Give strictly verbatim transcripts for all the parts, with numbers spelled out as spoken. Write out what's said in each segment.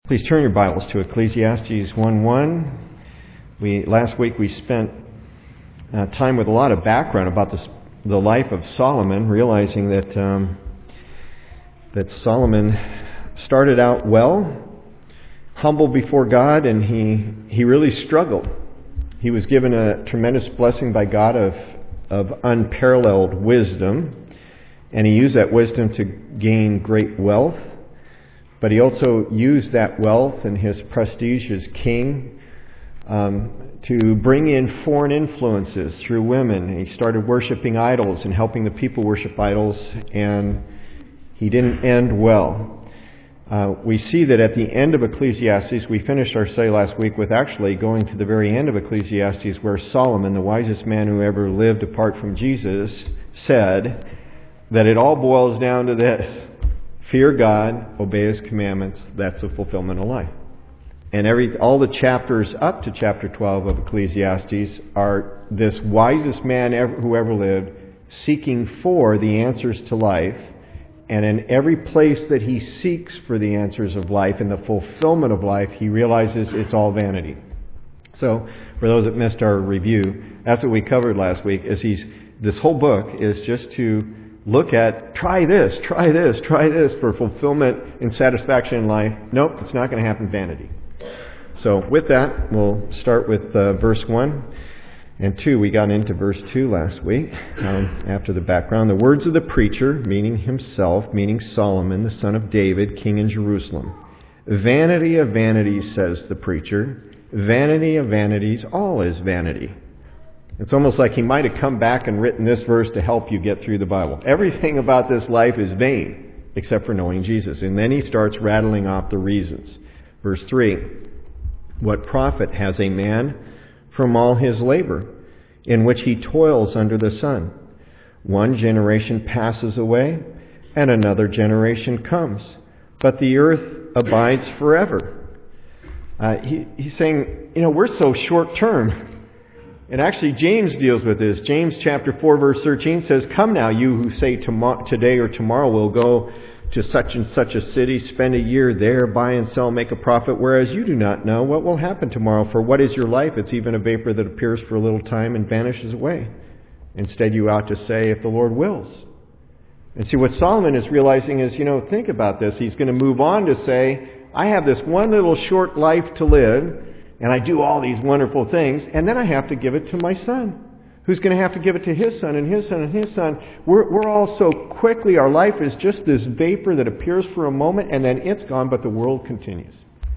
Please turn your Bibles to Ecclesiastes one one. We last week we spent uh, time with a lot of background about this, the life of Solomon, realizing that um, that Solomon started out well, humble before God, and he he really struggled. He was given a tremendous blessing by God of of unparalleled wisdom, and he used that wisdom to gain great wealth. But he also used that wealth and his prestige as king um, to bring in foreign influences through women. He started worshiping idols and helping the people worship idols, and he didn't end well. Uh, we see that at the end of Ecclesiastes, we finished our study last week with actually going to the very end of Ecclesiastes, where Solomon, the wisest man who ever lived apart from Jesus, said that it all boils down to this: fear God, obey His commandments. That's the fulfillment of life. And every all the chapters up to chapter twelve of Ecclesiastes are this wisest man ever, who ever lived, seeking for the answers to life. And in every place that he seeks for the answers of life and the fulfillment of life, he realizes it's all vanity. So, for those that missed our review, that's what we covered last week. Is he's this whole book is just to look at, try this, try this, try this for fulfillment and satisfaction in life. Nope, it's not going to happen. Vanity. So with that, we'll start with uh, verse one and two. We got into verse two last week um, after the background. The words of the preacher, meaning himself, meaning Solomon, the son of David, king in Jerusalem. Vanity of vanities, says the preacher. Vanity of vanities, all is vanity. It's almost like he might have come back and written this verse to help you get through the Bible. Everything about this life is vain, except for knowing Jesus. And then he starts rattling off the reasons. Verse three, what profit has a man from all his labor, in which he toils under the sun? One generation passes away, and another generation comes, but the earth abides forever. Uh, he, he's saying, you know, we're so short-term. And actually, James deals with this. James chapter four, verse thirteen says, come now, you who say tomorrow, today or tomorrow we'll go to such and such a city, spend a year there, buy and sell, make a profit, whereas you do not know what will happen tomorrow. For what is your life? It's even a vapor that appears for a little time and vanishes away. Instead, you ought to say, if the Lord wills. And see, what Solomon is realizing is, you know, think about this. He's going to move on to say, I have this one little short life to live, and I do all these wonderful things, and then I have to give it to my son, who's going to have to give it to his son, and his son, and his son. We're, we're all so quickly, our life is just this vapor that appears for a moment, and then it's gone, but the world continues.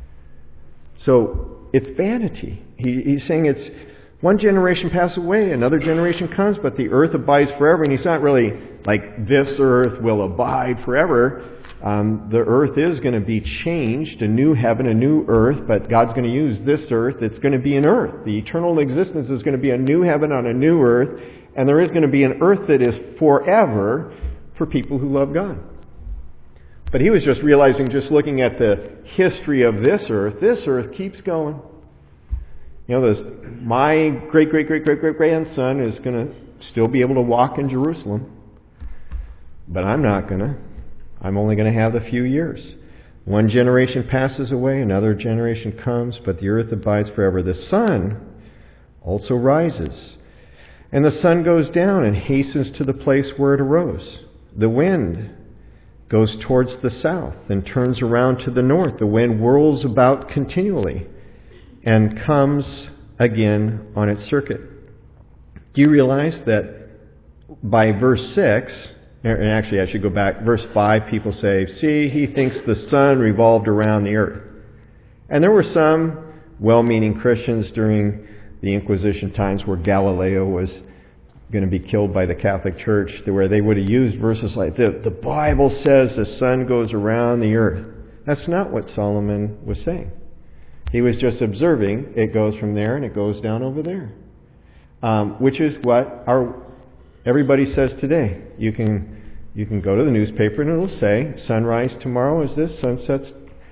So, it's vanity. He, he's saying it's one generation passes away, another generation comes, but the earth abides forever. And he's not really like this earth will abide forever. Um, the earth is going to be changed, a new heaven, a new earth, but God's going to use this earth. It's going to be an earth. The eternal existence is going to be a new heaven on a new earth, and there is going to be an earth that is forever for people who love God. But he was just realizing, just looking at the history of this earth, this earth keeps going. You know, this, my great, great, great, great, great grandson is going to still be able to walk in Jerusalem, but I'm not going to. I'm only going to have a few years. One generation passes away, another generation comes, but the earth abides forever. The sun also rises, and the sun goes down and hastens to the place where it arose. The wind goes towards the south and turns around to the north. The wind whirls about continually and comes again on its circuit. Do you realize that by verse six... And actually, I should go back. Verse five, people say, see, he thinks the sun revolved around the earth. And there were some well-meaning Christians during the Inquisition times where Galileo was going to be killed by the Catholic Church, where they would have used verses like this. The Bible says the sun goes around the earth. That's not what Solomon was saying. He was just observing it goes from there and it goes down over there. Um, which is what our... everybody says today. You can you can go to the newspaper and it'll say, sunrise tomorrow is this, sunsets.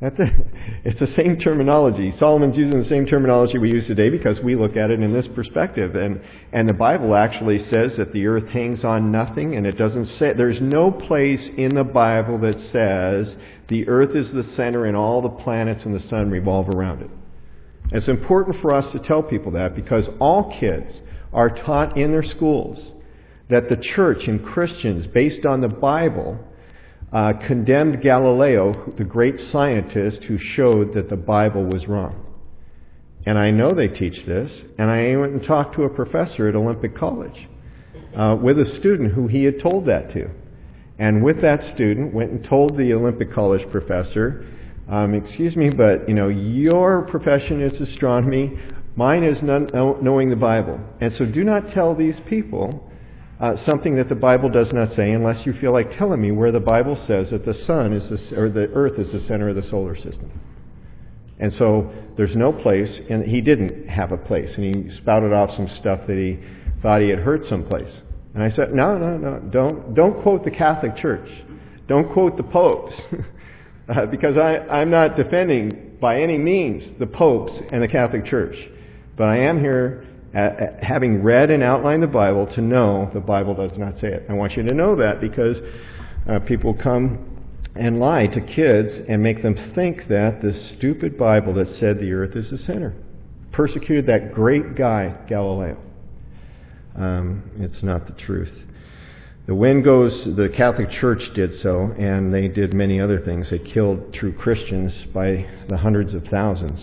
That's a, it's the same terminology. Solomon's using the same terminology we use today because we look at it in this perspective. And, and the Bible actually says that the earth hangs on nothing, and it doesn't say, there's no place in the Bible that says the earth is the center and all the planets and the sun revolve around it. It's important for us to tell people that because all kids are taught in their schools that the church and Christians, based on the Bible, uh, condemned Galileo, the great scientist who showed that the Bible was wrong. And I know they teach this, and I went and talked to a professor at Olympic College uh, with a student who he had told that to. And with that student, went and told the Olympic College professor, um, excuse me, but, you know, your profession is astronomy, mine is none, knowing the Bible. And so do not tell these people uh, something that the Bible does not say unless you feel like telling me where the Bible says that the sun is the, or the earth is the center of the solar system. And so there's no place, and he didn't have a place, and he spouted off some stuff that he thought he had heard someplace. And I said, no, no, no, don't don't quote the Catholic Church. Don't quote the popes. uh, because I, I'm not defending by any means the popes and the Catholic Church. But I am here, at, at, having read and outlined the Bible, to know the Bible does not say it. I want you to know that because uh, people come and lie to kids and make them think that this stupid Bible that said the earth is the center persecuted that great guy, Galileo. Um, it's not the truth. The wind goes, the Catholic Church did so, and they did many other things. They killed true Christians by the hundreds of thousands.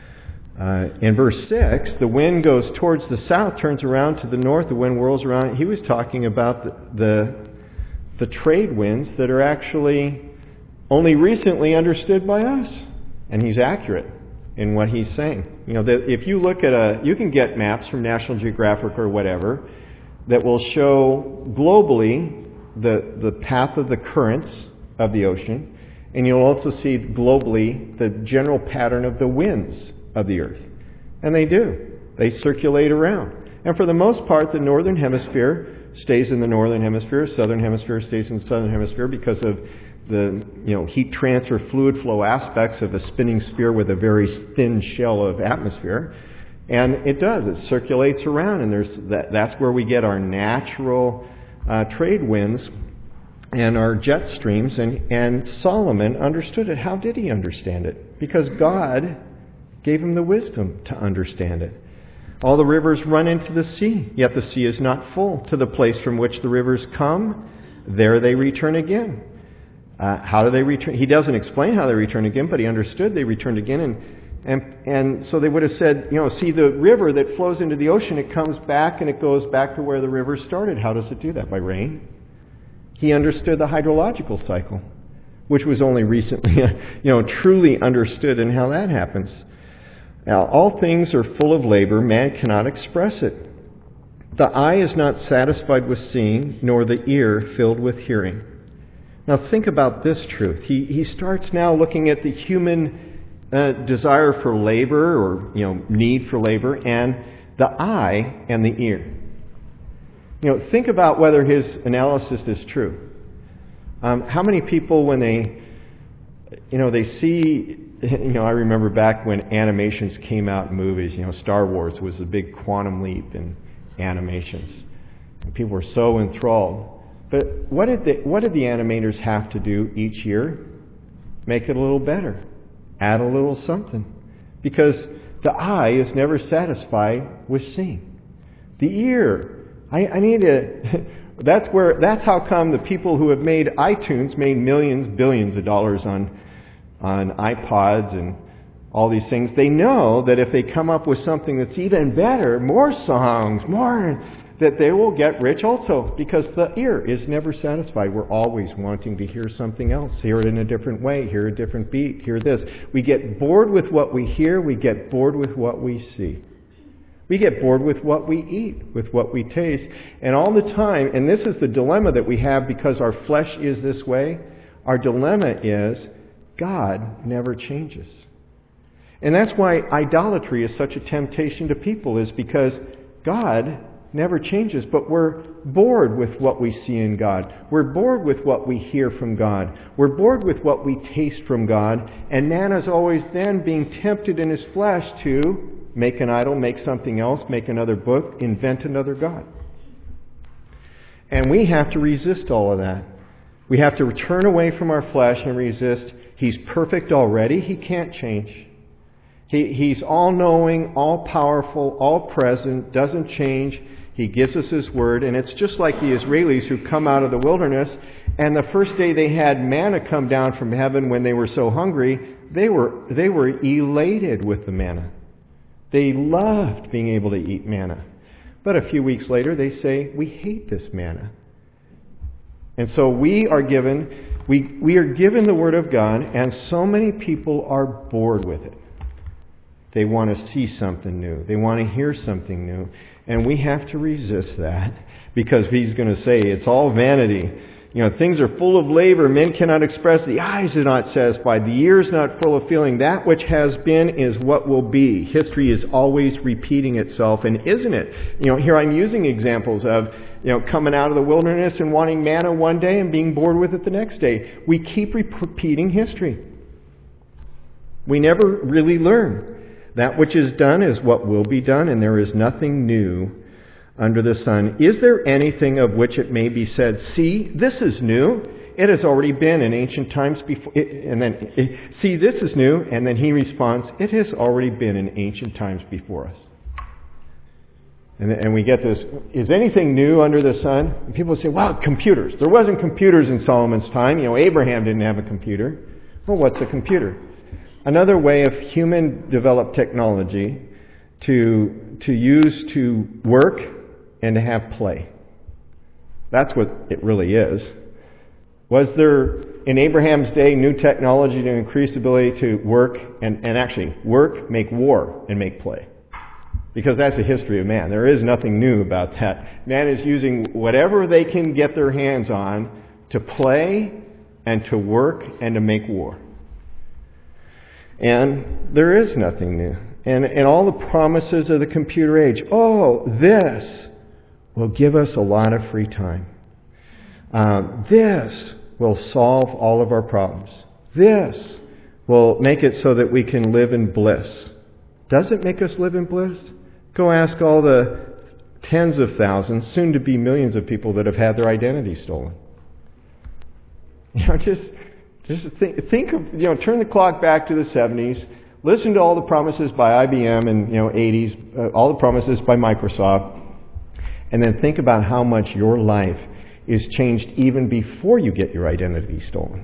Uh, in verse six, the wind goes towards the south, turns around to the north, the wind whirls around. He was talking about the, the, the trade winds that are actually only recently understood by us. And he's accurate in what he's saying. You know, that if you look at a, you can get maps from National Geographic or whatever that will show globally the, the path of the currents of the ocean, and you'll also see globally the general pattern of the winds of the earth. And they do. They circulate around. And for the most part, the northern hemisphere stays in the northern hemisphere, southern hemisphere stays in the southern hemisphere because of the you know heat transfer, fluid flow aspects of a spinning sphere with a very thin shell of atmosphere. And it does. It circulates around, and there's that, that's where we get our natural uh, trade winds and our jet streams. And, and Solomon understood it. How did he understand it? Because God gave him the wisdom to understand it. All the rivers run into the sea, yet the sea is not full. To the place from which the rivers come, there they return again. Uh, how do they return? He doesn't explain how they return again, but he understood they returned again. And, and, and so they would have said, you know, see the river that flows into the ocean, it comes back and it goes back to where the river started. How does it do that? By rain. He understood the hydrological cycle, which was only recently, you know, truly understood in how that happens. Now, all things are full of labor. Man cannot express it. The eye is not satisfied with seeing, nor the ear filled with hearing. Now think about this truth. He he starts now looking at the human uh, desire for labor, or you know need for labor, and the eye and the ear. You know, think about whether his analysis is true. Um, how many people, when they, you know, they see, you know, I remember back when animations came out in movies. You know, Star Wars was a big quantum leap in animations, and people were so enthralled. But what did the, what did the animators have to do each year? Make it a little better. Add a little something. Because the eye is never satisfied with seeing. The ear, I, I need to, that's where, that's how come the people who have made iTunes made millions, billions of dollars on, on iPods and all these things. They know that if they come up with something that's even better, more songs, more, that they will get rich also, because the ear is never satisfied. We're always wanting to hear something else, hear it in a different way, hear a different beat, hear this. We get bored with what we hear, we get bored with what we see. We get bored with what we eat, with what we taste. And all the time, and this is the dilemma that we have because our flesh is this way, our dilemma is God never changes. And that's why idolatry is such a temptation to people, is because God never changes, but we're bored with what we see in God. We're bored with what we hear from God. We're bored with what we taste from God. And man is always then being tempted in his flesh to make an idol, make something else, make another book, invent another God. And we have to resist all of that. We have to turn away from our flesh and resist. He's perfect already. He can't change. He, he's all-knowing, all-powerful, all-present, doesn't change. He gives us His Word. And it's just like the Israelis who come out of the wilderness, and the first day they had manna come down from heaven when they were so hungry, they were, they were elated with the manna. They loved being able to eat manna. But a few weeks later, they say, we hate this manna. And so we are given, we, we are given the Word of God, and so many people are bored with it. They want to see something new. They want to hear something new. And we have to resist that, because He's going to say it's all vanity. You know, things are full of labor. Men cannot express. The eyes are not satisfied. The ears not full of feeling. That which has been is what will be. History is always repeating itself. And isn't it? You know, here I'm using examples of, you know, coming out of the wilderness and wanting manna one day and being bored with it the next day. We keep repeating history. We never really learn. That which is done is what will be done, and there is nothing new under the sun. Is there anything of which it may be said, see, this is new? It has already been in ancient times before. And then, see, this is new. And then he responds, it has already been in ancient times before us. And, and we get this, is anything new under the sun? And people say, well, computers. There wasn't computers in Solomon's time. You know, Abraham didn't have a computer. Well, what's a computer? Another way of human-developed technology to, to use to work and to have play. That's what it really is. Was there, in Abraham's day, new technology to increase the ability to work and, and actually work, make war, and make play? Because that's the history of man. There is nothing new about that. Man is using whatever they can get their hands on to play and to work and to make war. And there is nothing new. And, and all the promises of the computer age, oh, this will give us a lot of free time. Uh, this will solve all of our problems. This will make it so that we can live in bliss. Does it make us live in bliss? Go ask all the tens of thousands, soon to be millions of people that have had their identity stolen. You know, just... Just think, think of, you know, turn the clock back to the seventies, listen to all the promises by I B M and, you know, eighties, uh, all the promises by Microsoft, and then think about how much your life is changed even before you get your identity stolen.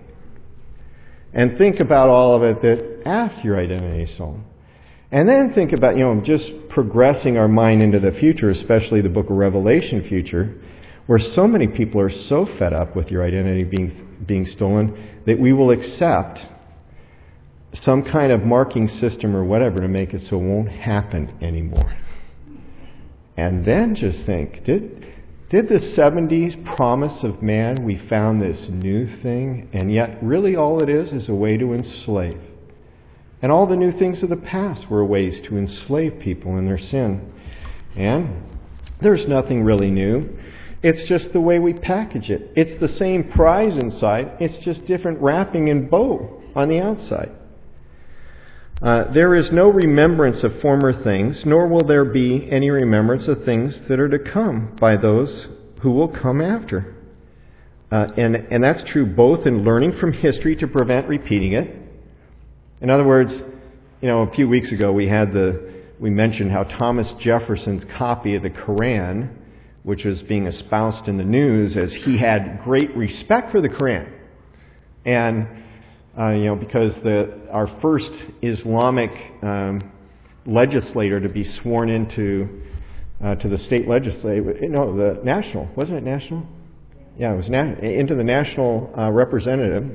And think about all of it that after your identity is stolen. And then think about, you know, just progressing our mind into the future, especially the book of Revelation future, where so many people are so fed up with your identity being being stolen that we will accept some kind of marking system or whatever to make it so it won't happen anymore. And then just think, did did the seventies promise of man we found this new thing, and yet really all it is is a way to enslave. And all the new things of the past were ways to enslave people in their sin. And there's nothing really new. It's just the way we package it. It's the same prize inside. It's just different wrapping and bow on the outside. Uh, there is no remembrance of former things, nor will there be any remembrance of things that are to come by those who will come after. Uh, and, and that's true both in learning from history to prevent repeating it. In other words, you know, a few weeks ago we had the, we mentioned how Thomas Jefferson's copy of the Quran, which was being espoused in the news as he had great respect for the Quran. And, uh, you know, because the our first Islamic um, legislator to be sworn into uh, to the state legislature, no, the national, wasn't it national? Yeah, it was na- into the national uh, representative.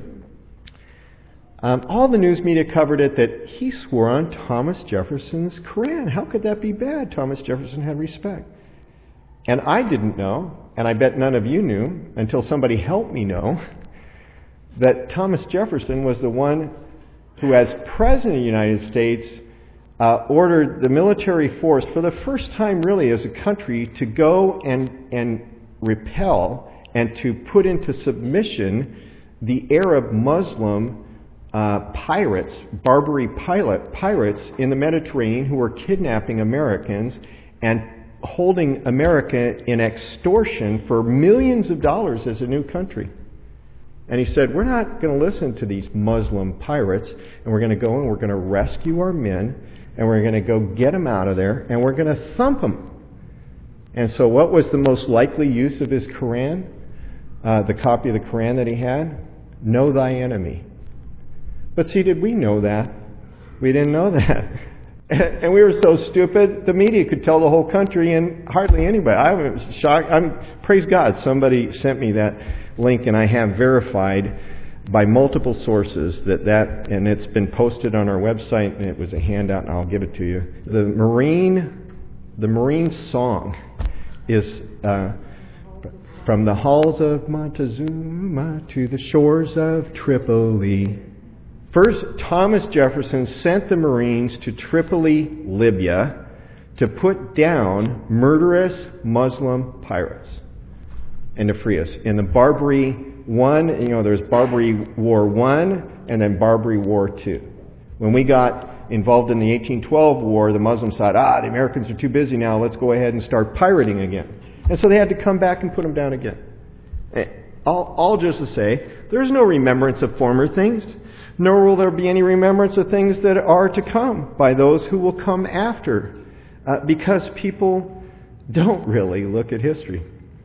Um, all the news media covered it that he swore on Thomas Jefferson's Quran. How could that be bad? Thomas Jefferson had respect. And I didn't know, and I bet none of you knew, until somebody helped me know, that Thomas Jefferson was the one who, as President of the United States, uh, ordered the military force, for the first time really as a country, to go and, and repel and to put into submission the Arab Muslim uh, pirates, Barbary pilot, pirates in the Mediterranean who were kidnapping Americans and holding America in extortion for millions of dollars as a new country. And he said, we're not going to listen to these Muslim pirates, and we're going to go and we're going to rescue our men, and we're going to go get them out of there, and we're going to thump them. And so what was the most likely use of his Quran? Uh, the copy of the Quran that he had? Know thy enemy. But see, did we know that? We didn't know that. And we were so stupid, the media could tell the whole country and hardly anybody. I was shocked. I'm, praise God, somebody sent me that link, and I have verified by multiple sources that that, and it's been posted on our website, and it was a handout, and I'll give it to you. The Marine, the Marine song is uh, from the halls of Montezuma to the shores of Tripoli. First, Thomas Jefferson sent the Marines to Tripoli, Libya, to put down murderous Muslim pirates and to free us. In the Barbary One, you know, there's Barbary War One and then Barbary War Two. When we got involved in the eighteen twelve war, the Muslims thought, ah, the Americans are too busy now, let's go ahead and start pirating again. And so they had to come back and put them down again. All, all just to say, there's no remembrance of former things, nor will there be any remembrance of things that are to come by those who will come after, uh, because people don't really look at history.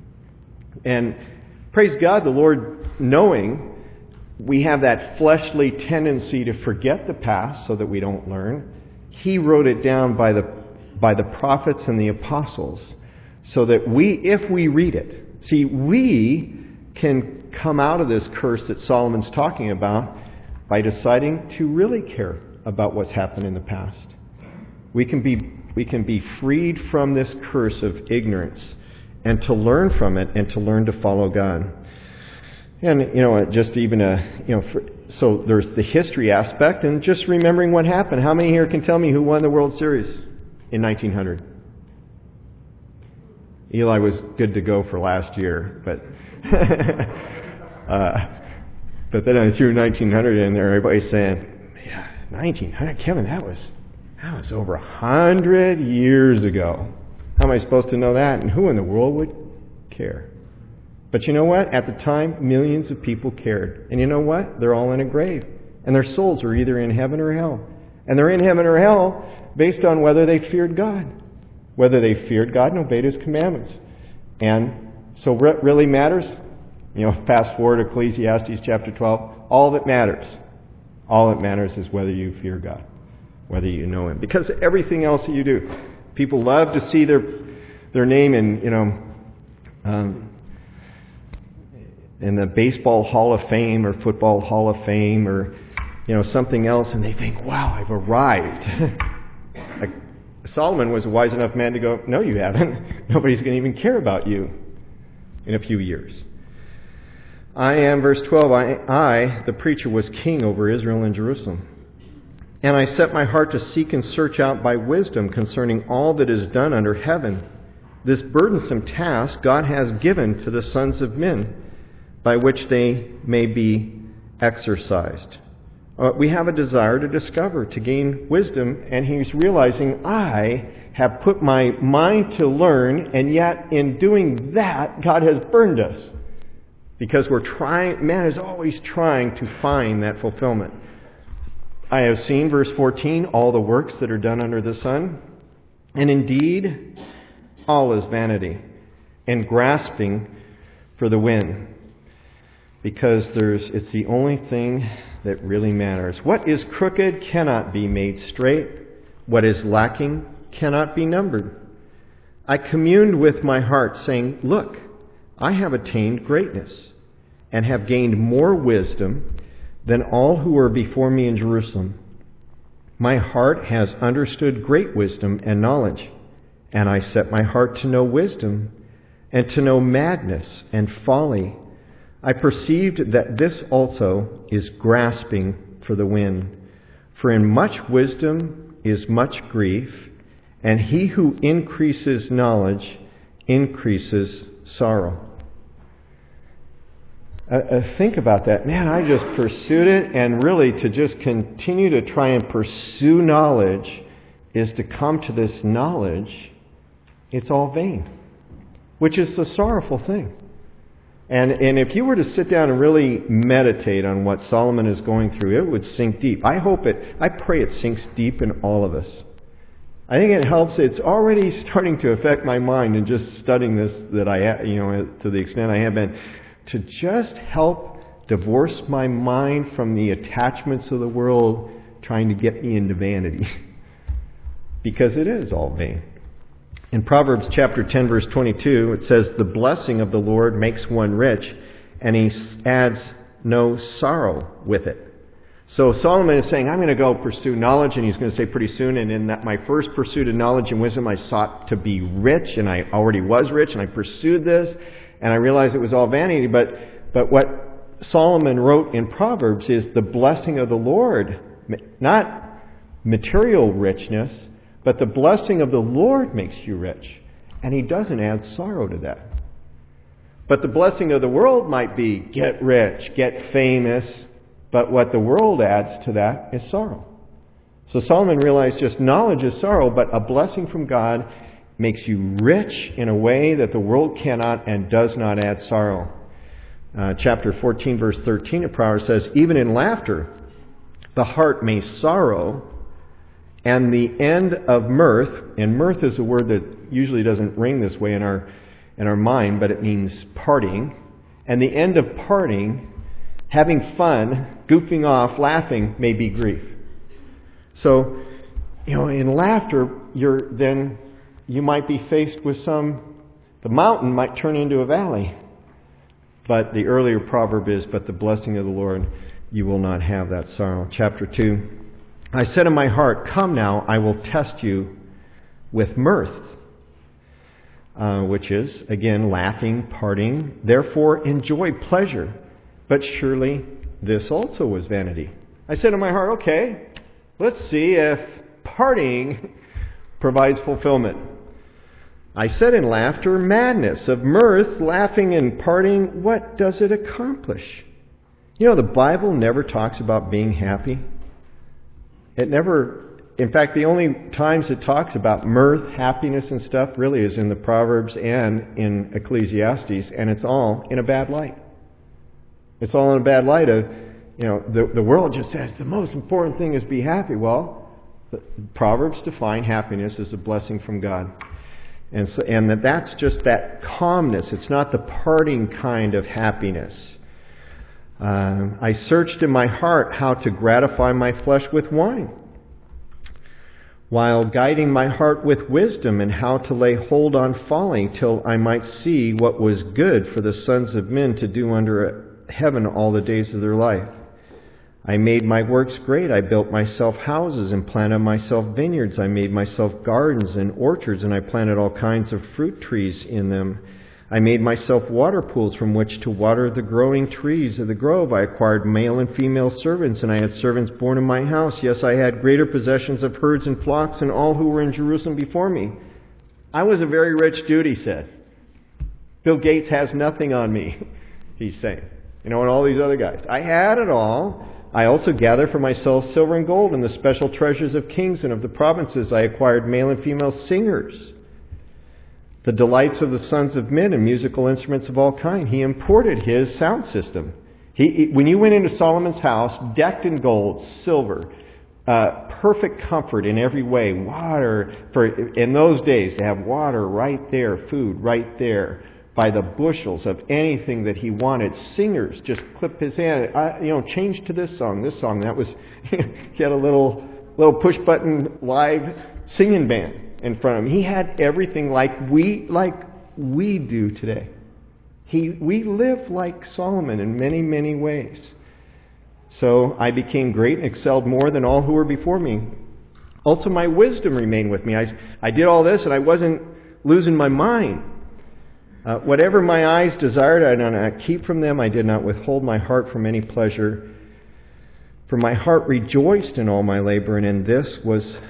And praise God, the Lord, knowing we have that fleshly tendency to forget the past so that we don't learn, He wrote it down by the by the prophets and the apostles so that we, if we read it, see, we can come out of this curse that Solomon's talking about by deciding to really care about what's happened in the past. We can be we can be freed from this curse of ignorance and to learn from it and to learn to follow God. And, you know, just even a, you know, for, so there's the history aspect and just remembering what happened. How many here can tell me who won the World Series in nineteen hundred? Eli was good to go for last year, but uh, but then I threw nineteen hundred in there. Everybody's saying, "Yeah, nineteen hundred, Kevin, that was that was over a hundred years ago. How am I supposed to know that? And who in the world would care?" But you know what? At the time, millions of people cared. And you know what? They're all in a grave. And their souls are either in heaven or hell. And they're in heaven or hell based on whether they feared God. Whether they feared God and obeyed His commandments. And so what really matters, you know, fast forward Ecclesiastes chapter twelve, all that matters, all that matters is whether you fear God, whether you know Him. Because everything else that you do, people love to see their their name in, you know, um, in the Baseball Hall of Fame or Football Hall of Fame or, you know, something else, and they think, wow, I've arrived. Like, Solomon was a wise enough man to go, no, you haven't. Nobody's going to even care about you in a few years. I am, verse twelve, I, I, the preacher, was king over Israel and Jerusalem. And I set my heart to seek and search out by wisdom concerning all that is done under heaven. This burdensome task God has given to the sons of men, by which they may be exercised. Uh, we have a desire to discover, to gain wisdom, and he's realizing, I have put my mind to learn, and yet in doing that, God has burned us. Because we're trying, man is always trying to find that fulfillment. I have seen, verse fourteen, all the works that are done under the sun, and indeed, all is vanity, and grasping for the wind. Because there's, it's the only thing that really matters. What is crooked cannot be made straight. What is lacking cannot be numbered. I communed with my heart, saying, look, I have attained greatness, and have gained more wisdom than all who were before me in Jerusalem. My heart has understood great wisdom and knowledge, and I set my heart to know wisdom, and to know madness and folly. I perceived that this also is grasping for the wind. For in much wisdom is much grief, and he who increases knowledge increases sorrow. Uh, uh, think about that. Man, I just pursued it, and really to just continue to try and pursue knowledge is to come to this knowledge. It's all vain, which is the sorrowful thing. And and if you were to sit down and really meditate on what Solomon is going through, it would sink deep. I hope it, I pray it sinks deep in all of us. I think it helps. It's already starting to affect my mind in just studying this, that I, you know, to the extent I have been, to just help divorce my mind from the attachments of the world trying to get me into vanity. Because it is all vain. In Proverbs chapter ten, verse twenty-two, it says, "The blessing of the Lord makes one rich, and he adds no sorrow with it." So Solomon is saying, I'm going to go pursue knowledge, and he's going to say pretty soon, and in that my first pursuit of knowledge and wisdom, I sought to be rich, and I already was rich, and I pursued this, and I realized it was all vanity. But, but what Solomon wrote in Proverbs is the blessing of the Lord, not material richness, but the blessing of the Lord makes you rich. And he doesn't add sorrow to that. But the blessing of the world might be get rich, get famous. But what the world adds to that is sorrow. So Solomon realized just knowledge is sorrow, but a blessing from God makes you rich in a way that the world cannot and does not add sorrow. Uh, chapter fourteen, verse thirteen of Proverbs says, "Even in laughter, the heart may sorrow, and the end of mirth," and mirth is a word that usually doesn't ring this way in our in our mind, but it means parting. And the end of parting, having fun, goofing off, laughing, may be grief. So, you know, in laughter, you're then you might be faced with some, the mountain might turn into a valley. But the earlier proverb is, "But the blessing of the Lord, you will not have that sorrow." Chapter two, "I said in my heart, come now, I will test you with mirth." Uh, which is, again, laughing, parting. "Therefore enjoy pleasure. But surely this also was vanity." I said in my heart, okay, let's see if partying provides fulfillment. "I said in laughter, madness. Of mirth, laughing and partying, what does it accomplish?" You know, the Bible never talks about being happy. It never, in fact, the only times it talks about mirth, happiness and stuff really is in the Proverbs and in Ecclesiastes, and it's all in a bad light. It's all in a bad light of, you know, the, the world just says the most important thing is be happy. Well, the Proverbs define happiness as a blessing from God. And so, and that that's just that calmness. It's not the parting kind of happiness. Uh, "I searched in my heart how to gratify my flesh with wine, while guiding my heart with wisdom, and how to lay hold on folly, till I might see what was good for the sons of men to do under heaven all the days of their life. I made my works great. I built myself houses and planted myself vineyards. I made myself gardens and orchards, and I planted all kinds of fruit trees in them. I made myself water pools from which to water the growing trees of the grove. I acquired male and female servants, and I had servants born in my house. Yes, I had greater possessions of herds and flocks than all who were in Jerusalem before me." I was a very rich dude, he said. Bill Gates has nothing on me, he's saying. You know, and all these other guys. I had it all. I also gathered for myself silver and gold and the special treasures of kings and of the provinces. I acquired male and female singers, the delights of the sons of men, and musical instruments of all kind. He imported his sound system. He, he when you went into Solomon's house, decked in gold, silver, uh, perfect comfort in every way, water for in those days to have water right there, food right there, by the bushels of anything that he wanted. Singers, just clip his hand, I, you know, change to this song, this song. That was, he had a little little push button live singing band in front of him. He had everything like we like we do today. He we live like Solomon in many, many ways. "So I became great and excelled more than all who were before me. Also my wisdom remained with me." I, I did all this and I wasn't losing my mind. Uh, "whatever my eyes desired, I did not keep from them. I did not withhold my heart from any pleasure. For my heart rejoiced in all my labor, and in this was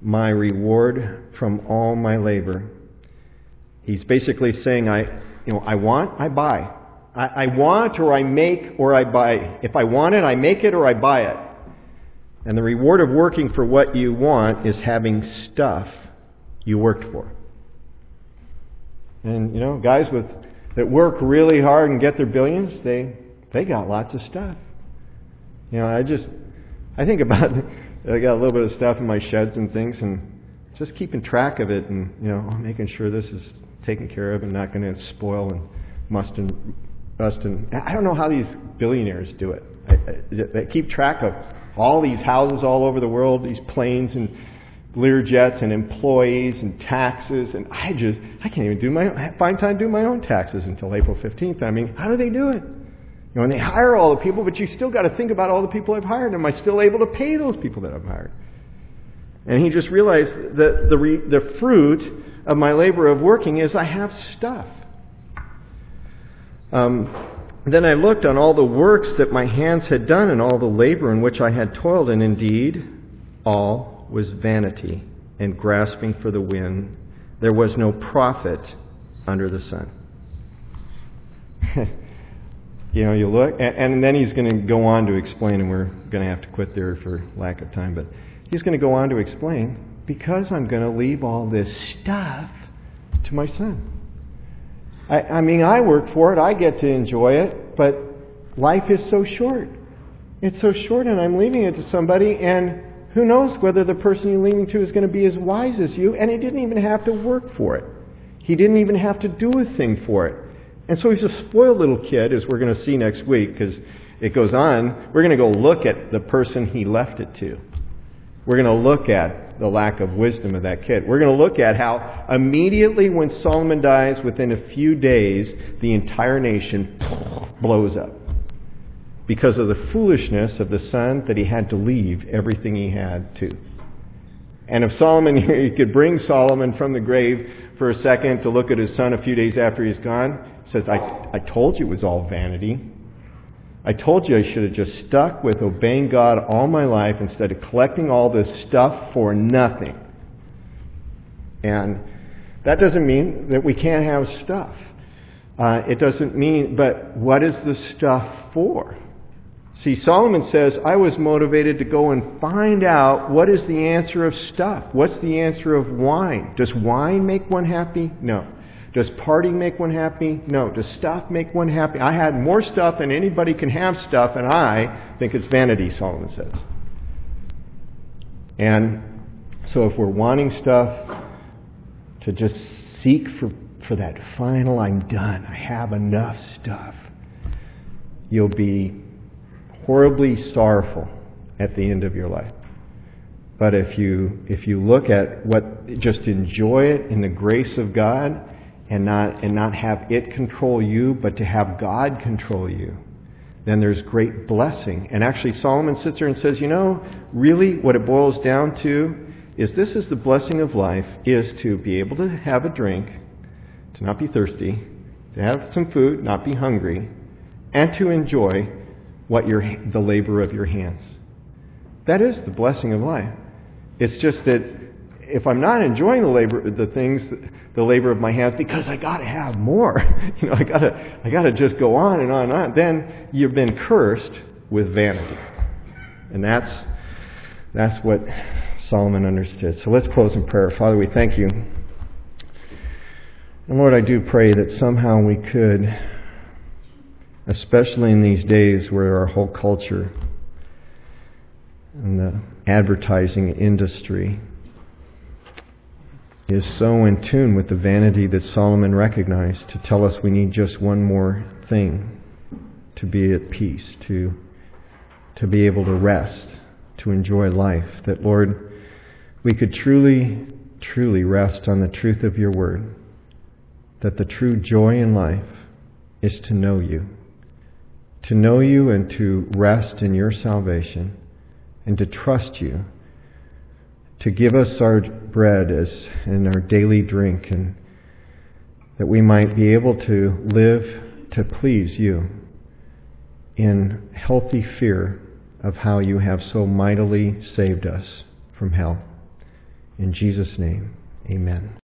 my reward from all my labor. He's basically saying, I, you know, I want, I buy. I, I want or I make or I buy. If I want it, I make it or I buy it. And the reward of working for what you want is having stuff you worked for. And, you know, guys with that work really hard and get their billions, they they got lots of stuff. You know, I just, I think about, I got a little bit of stuff in my sheds and things, and just keeping track of it and, you know, making sure this is taken care of and not going to spoil and must and rust. And I don't know how these billionaires do it. I, I, they keep track of all these houses all over the world, these planes and Learjets and employees and taxes, and I just, I can't even do my, find time to do my own taxes until April fifteenth. I mean, how do they do it? You know, and they hire all the people, but you still got to think about all the people I've hired. Am I still able to pay those people that I've hired? And he just realized that the re, the fruit of my labor of working is I have stuff. Um, then I looked on all the works that my hands had done and all the labor in which I had toiled, and indeed, all was vanity and grasping for the wind. There was no profit under the sun. You know, you look, and, and then he's going to go on to explain, and we're going to have to quit there for lack of time, but he's going to go on to explain, because I'm going to leave all this stuff to my son. I, I mean, I work for it, I get to enjoy it, but life is so short. It's so short, and I'm leaving it to somebody, and who knows whether the person you're leaving to is going to be as wise as you, and he didn't even have to work for it. He didn't even have to do a thing for it. And so he's a spoiled little kid, as we're going to see next week, because it goes on. We're going to go look at the person he left it to. We're going to look at the lack of wisdom of that kid. We're going to look at how immediately when Solomon dies, within a few days, the entire nation blows up. Because of the foolishness of the son that he had to leave everything he had to. And if Solomon, you could bring Solomon from the grave for a second to look at his son a few days after he's gone, he says, I, I told you it was all vanity. I told you I should have just stuck with obeying God all my life instead of collecting all this stuff for nothing. And that doesn't mean that we can't have stuff. Uh, it doesn't mean, but what is the stuff for? See, Solomon says, I was motivated to go and find out what is the answer of stuff. What's the answer of wine? Does wine make one happy? No. Does partying make one happy? No. Does stuff make one happy? I had more stuff than anybody can have stuff, and I think it's vanity, Solomon says. And so if we're wanting stuff, to just seek for, for that final, I'm done, I have enough stuff, you'll be horribly sorrowful at the end of your life. But if you if you look at what, just enjoy it in the grace of God, and not and not have it control you, but to have God control you, then there's great blessing. And actually Solomon sits there and says, you know, really what it boils down to is this is the blessing of life, is to be able to have a drink, to not be thirsty, to have some food, not be hungry, and to enjoy what your the labor of your hands. That is the blessing of life. It's just that if I'm not enjoying the labor, the things, the labor of my hands, because I got to have more, you know, I got to, I got to just go on and on and on. Then you've been cursed with vanity, and that's that's what Solomon understood. So let's close in prayer. Father, we thank you, and Lord, I do pray that somehow we could, especially in these days where our whole culture and the advertising industry is so in tune with the vanity that Solomon recognized, to tell us we need just one more thing to be at peace, to to be able to rest, to enjoy life. That, Lord, we could truly, truly rest on the truth of your word, that the true joy in life is to know you. To know you and to rest in your salvation, and to trust you, to give us our bread as and our daily drink, and that we might be able to live to please you in healthy fear of how you have so mightily saved us from hell. In Jesus' name, amen.